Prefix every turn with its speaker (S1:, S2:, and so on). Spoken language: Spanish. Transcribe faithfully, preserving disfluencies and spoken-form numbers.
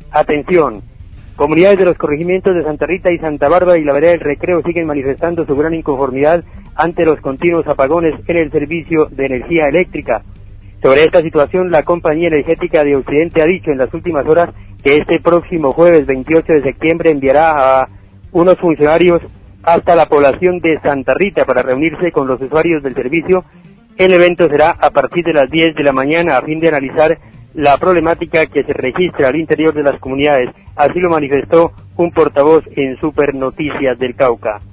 S1: Atención, comunidades de los corregimientos de Santa Rita y Santa Bárbara y la vereda del Recreo siguen manifestando su gran inconformidad ante los continuos apagones en el servicio de energía eléctrica. Sobre esta situación, la Compañía Energética de Occidente ha dicho en las últimas horas que este próximo jueves veintiocho de septiembre enviará a unos funcionarios hasta la población de Santa Rita para reunirse con los usuarios del servicio. El evento será a partir de las diez de la mañana a fin de analizar la problemática que se registra al interior de las comunidades. Así lo manifestó un portavoz en Super Noticias del Cauca.